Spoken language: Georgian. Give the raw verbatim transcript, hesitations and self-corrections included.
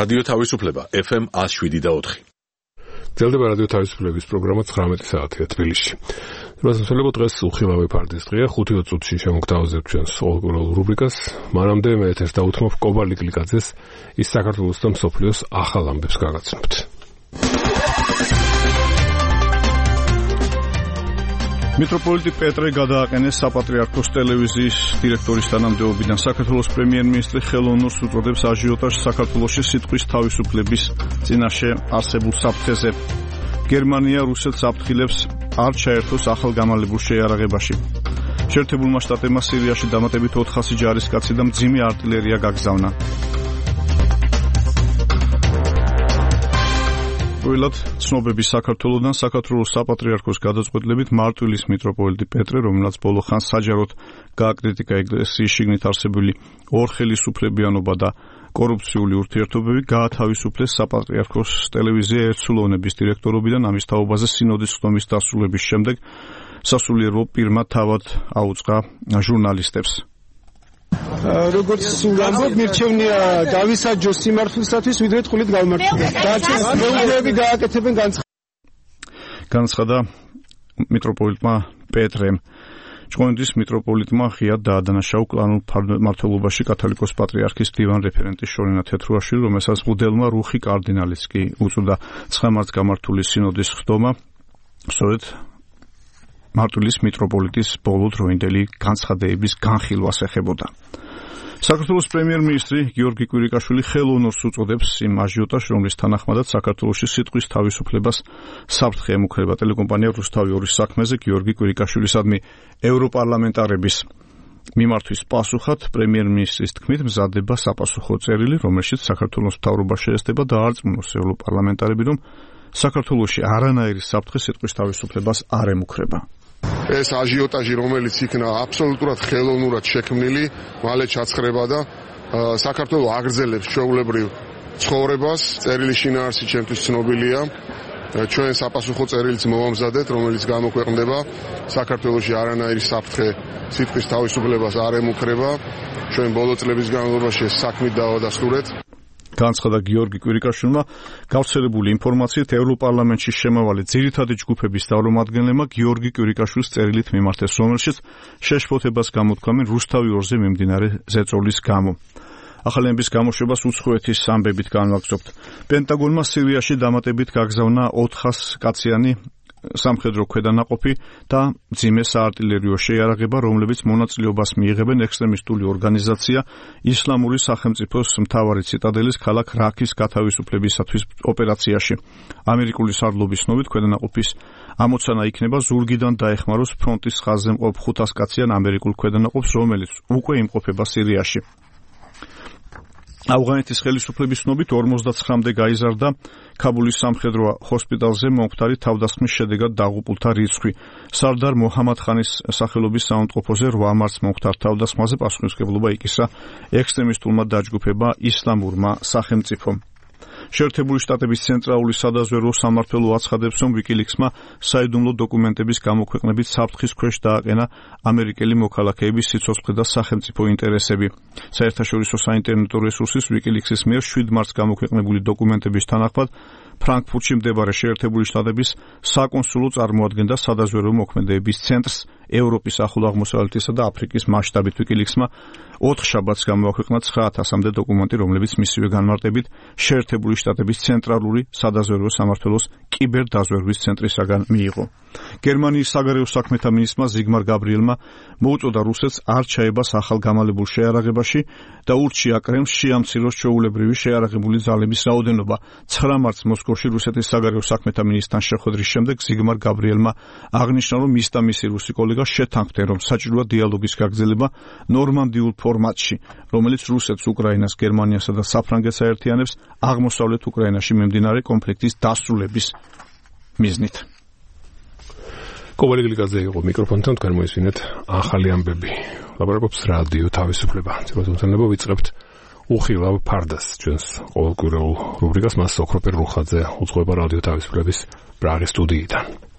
რადიო თავისუფლება ეფ ემ one oh seven point four. გრძელდება რადიო თავისუფლების პროგრამა ცხრამეტი საათია თბილისში. რასაძლებლო დღეს უხილავი ფარდის დღეა, ხუთი წუთში შემოგთავაზებთ ჩვენს ყოველკვირეულ რუბრიკას. მანამდე მე ეთერს დავუთმობ კობა ლიკლიკაძეს, ის საქართველოს და მსოფლიოს ახალ ამბებს გაგაცნობთ. მიტროპოლიტი პეტრე გადააყენეს საპატრიარქოს ტელევიზიის დირექტორის თანამდებობიდან. საქართველოს პრემიერ-მინისტრი ხელოვნურს უწოდებს აჟიოტაჟს საქართველოში სიტყვის თავისუფლების წინაშე არსებულ საფრთხეზე. გერმანია რუსეთს აფრთხილებს არ ჩაერთოს ახალ გამალებულ შეიარაღებაში. შეერთებულმა შტატებმა სირიაში დამატებით ოთხასი ჯარისკაცი და მძიმე არტილერია გაგზავნა. ვილად ცნობები საქართველოდან. საქართველოს საპატრიარქოს გადაწყვეტილებით მარტვილის მიტროპოლიტი პეტრე, რომელსაც ბოლო ხანს საჯაროდ გააკრიტიკა ეკლესიის შიგნით არსებული ორხელისუფლებიანობა და კორუფციული ურთიერთობები, გაათავისუფლეს საპატრიარქოს ტელევიზია ერთსულოვნების დირექტორობიდან. ამის თაობაზე სინოდის ხდომის დასრულების შემდეგ სასულიერო პირმა თავად აუწყა ჟურნალისტებს. როგორც სულამბობ მირჩევნია დავისაჯო სიმართლისათვის, ვიდრე ტყულით გავმართლდეს. დარჩეს მეუღლეები გააკეთებენ განცხადა მიტროპოლიტმა პეტრემ. ჭყონდიდის მიტროპოლიტმა ღიად დაადანაშავა კლანურ მმართველობაში კათოლიკოს პატრიარქის დივან რეფერენტი შორენა თეთრუაშვილი, რომელსაც მღვდელმა რუხი კარდინალიც კი უწოდა. ცხრა მარტს გამართული სინოდის ხდომა სწორედ მარტვილის მიტროპოლიტის ბოლოდროინდელი განცხადებების განხილვას ეხებოდა. საქართველოს პრემიერ-მინისტრი გიორგი კვირიკაშვილი ხელოვნურს უწოდებს იმ აჟიოტაჟს, რომლის თანახმადაც საქართველოში სიტყვის თავისუფლებას საფრთხე ემუქრება. ტელეკომპანია რუსთავი ორის საქმეზე გიორგი კვირიკაშვილისადმი ევროპარლამენტარების მიმართვის პასუხად პრემიერ-მინისტრის თქმით მზადდება საპასუხო წერილი, რომელშიც საქართველოს მთავრობა შეესწება და არწმუნოს ევროპარლამენტარები, რომ საქართველოში არანაირი საფრთხე სიტყვის თავისუფლებას არ ემუქრება. ეს აჟიოტაჟი, რომელიც იქნა აბსოლუტურად ხელოვნურად შექმნილი, მალე ჩაცხრება და საქართველოს აგრძელებს ჩვეულებრივ ცხოვრებას. წერილი შინაარსი ჩემთვის ცნობილია. ჩვენ საპასუხო წერილიც მოვამზადეთ, რომელიც გამოქვეყნდება. საქართველოში არანაირი საფრთხე სიტყვის თავისუფლებას არ ემუქრება. ჩვენ ბოლო წლების განმავლობაში საქმით დავადასტურეთ. განცხადა გიორგი კვირიკაშვილმა. გავრცელებული ინფორმაციით ევროპარლამენტში შემავალი ძირითადი ჯგუფების წარმომადგენლებმა გიორგი კვირიკაშვილს წერილით მიმართეს, რომელშიც შეშფოთებას გამოთქვამენ რუსთავი ორზე მიმდინარე ზეწოლის გამო. ახალენების გამოშვებას უცხოეთის ამბებით განვაგრძობთ. პენტაგონმა სირიაში დამატებით გაგზავნა ოთხას კაციანი სამხედრო ქვედანაყოფი და მძიმე საარტილერიო შეიარაღება, რომლებიც მონაწილეობას მიიღებენ ექსტრემისტული ორგანიზაცია ისლამური სახელმწიფოს მთავარი ციტადელის ქალაქ რაქის გათავისუფლებისათვის ოპერაციაში. ამერიკული სარდლობის ცნობით ქვედანაყოფის ამოცანა იქნება ზურგიდან დაეხმაროს ფრონტის ხაზზე მყოფ ხუთას კაციან ამერიკულ ქვედანაყოფს, რომელიც უკვე იმყოფება სირიაში. ავღანეთის ხელისუფლების ცნობით ორმოცდაცხრამდე გაიზარდა ქაბულის სამხედრო ჰოსპიტალზე მომხდარი თავდასხმის შედეგად დაღუპულთა რიცხვი. სარდარ მოჰამად ხანის სახელობის საავადმყოფოზე რვა მარტს მომხდარ თავდასხმაზე პასუხისმგებლობა იკისრა ექსტრემისტულმა დაჯგუფება ისლამურმა სახელმწიფომ. შეერთებული შტატების ცენტრალური სადაზვერვო სამმართველო აცხადებს, რომ ვიკილიქსმა საიდუმლო დოკუმენტების გამოქვეყნებით საფრთხის ქვეშ დააყენა ამერიკელი მოქალაქეების სიცოცხლე და სახელმწიფო ინტერესები. საერთაშორისო საინტერნეტო რესურსის ვიკილიქსის მიერ შვიდ მარტს გამოქვეყნებული დოკუმენტების თანახმად ფრანკფურტში მდებარე შეერთებული შტატების საკონსულო წარმოადგენდა სადაზვერვო მოქმედებების ცენტრს ევროპის, ახლო აღმოსავლეთისა და აფრიკის მასშტაბით. ვიკილიქსმა ოთხ შაბათს გამოაქვეყნა ცხრა ათასამდე დოკუმენტი, რომლებიც მისივე განმარტებით შეერთებული შტატების ცენტრალური სადაზვერვო სამმართველოს კიბერდაზვერვის ცენტრისაგან მიიღო. გერმანიის საგარეო საქმეთა მინისტრმა ზიგმარ გაბრიელმა მოუწოდა რუსეთს არ ჩაებას ახალ გამალებულ შეიარაღებაში და ურჩია კრემლს შეამციროს ჩვეულებრივი შეიარაღებული ძალების რაოდენობა. ცხრა მარტს მოსკოვში რუსეთის საგარეო საქმეთა მინისტრთან შეხვედრის შემდეგ ზიგმარ გაბრიელმა აღნიშნა, რომ ის და მისი რუსი კოლეგა შეთანხმდნენ, რომ საჭიროა დიალოგის გაგრძელება ნორმანდიულ ფორმატში, რომელიც რუსეთს, უკრაინას, გერმანიასა და საფრანგეთს აერთიანებს აღმოსავლეთ უკრაინაში მიმდინარე კონფლიქტის დასრულების მიზნით. კობა ლიკლიკაძე იყო მიკროფონთან, თქვენ მოისმინეთ ახალი ამბები. ლაპარაკობს რადიო თავისუფლება. ცნობილ ვიწყებთ უხილავ ფარდას, ჩვენს ყოველკვირეულ რუბრიკას. მას ოქროპერ რუხაძე უძღვება რადიო თავისუფლების პრაღის სტუდიიდან.